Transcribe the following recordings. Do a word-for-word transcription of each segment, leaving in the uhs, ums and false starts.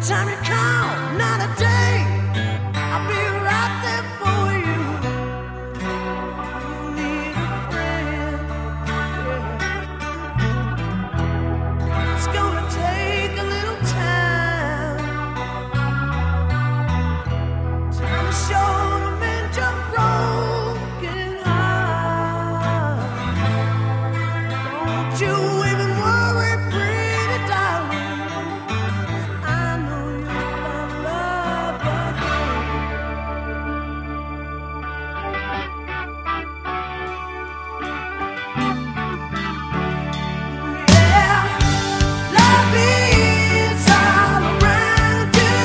Time you call, not a day. I'll be right there for you. You need a friend. Yeah. It's gonna take a little time. Time to show them in your broken heart. Don't you even worry, pretty darling. I know you'll find love again. Yeah, love is all around you.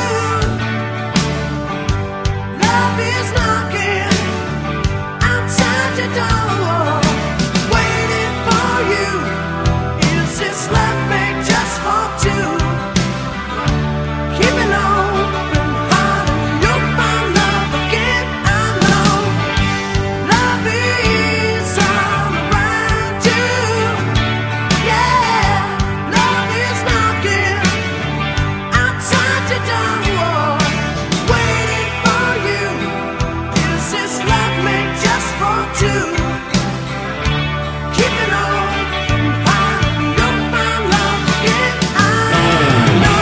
Love is knocking outside your door, waiting for you. Is this love made just for two? Keep it open heart and you'll find love again. I know love is all around you. Yeah, love is knocking outside your door, waiting for you. Is this love made just for two? Keep it open heart and you'll find love again. I know.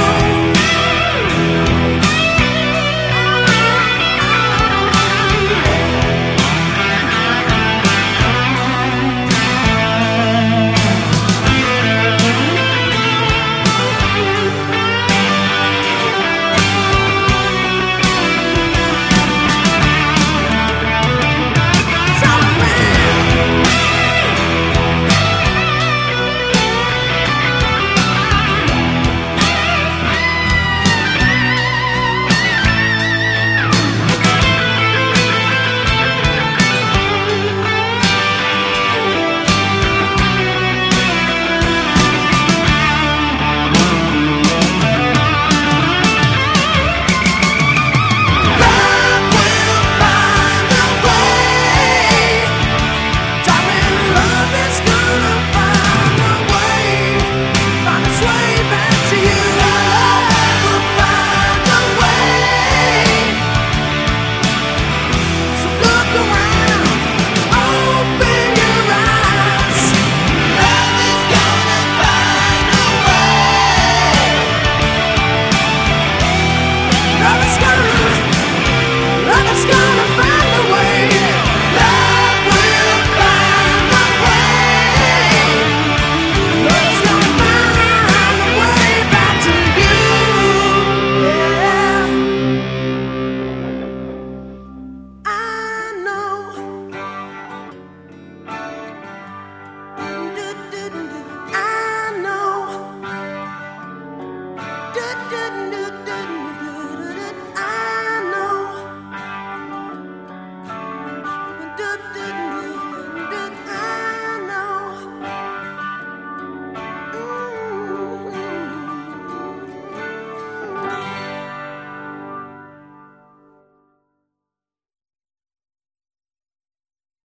It's all around. Love will find a way. Darling, love is gonna find a way. Find its way back to you. Love will find a way. So look around, open your eyes. Love is gonna find a way. Love is gonna, love is gonna find a way. Love will find a way. Love is gonna find a way back to you. Yeah, I know. Do-do-do-do. I know. Do-do-do-do-do.